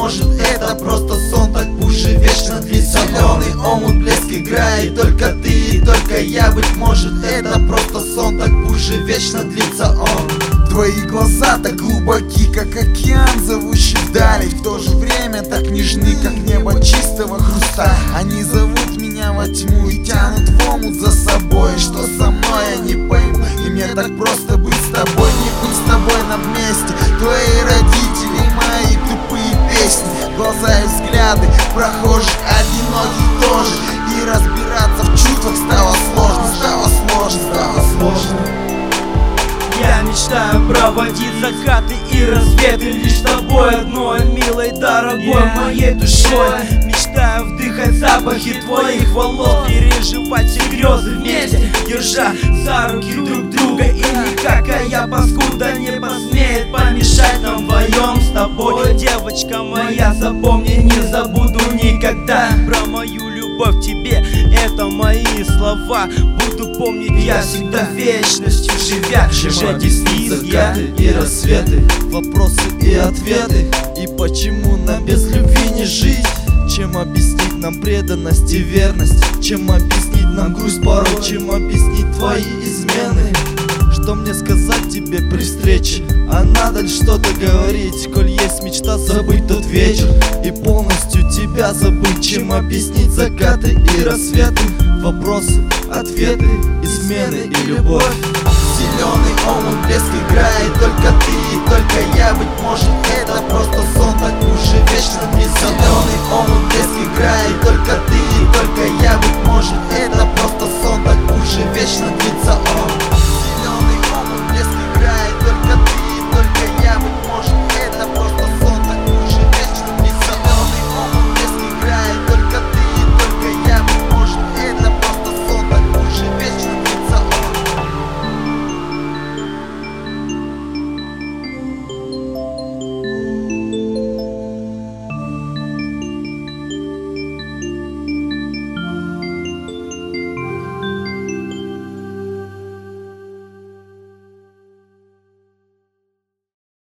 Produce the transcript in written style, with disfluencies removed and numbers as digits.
может, это просто сон, так пусть же вечно длится. Зеленый омут, блеск играет, только ты и только я. Быть может, это просто сон, так пусть же вечно длится он. Твои глаза так глубоки, как океан, зовущий вдали. В то же время так нежны, как небо чистого хруста. Они зовут меня во тьму и тянут в омут за собой. Что со мной, я не пойму, и мне так просто быть с тобой. Не быть с тобой на месте, твои родители, мои тупые песни, глаза и взгляды прохожих, одиноких тоже. И разбираться в чувствах стало сложно, стало сложно, стало сложно. Я мечтаю проводить закаты и рассветы лишь с тобой одной, милой, дорогой, моей душой. Мечтаю вдыхать запахи твоих волос, переживать все грезы вместе, держа за руки друг друга. И никакая паскуда не посмеет помешать нам вдвоем с тобой. Девочка моя, запомни, не забуду никогда про мою любовь к тебе, это мои слова. Буду помнить я всегда вечностью живя. Чем объяснить закаты и рассветы, вопросы и ответы, и почему нам без любви не жить? Чем объяснить нам преданность и верность? Чем объяснить нам грусть порой? Чем объяснить твои измены? Что мне сказать тебе при встрече? А надо ли что-то говорить, коль есть мечта забыть тот вечер и полностью тебя забыть? Чем объяснить закаты и рассветы, вопросы, ответы, измены и любовь? Зеленый омут, блеск играет, только ты и только я. Быть может, это просто сон, так пусть же вечно длится. Зеленый омут, блеск играет, только ты и только я. Быть может, это просто сон, так пусть же вечно длится.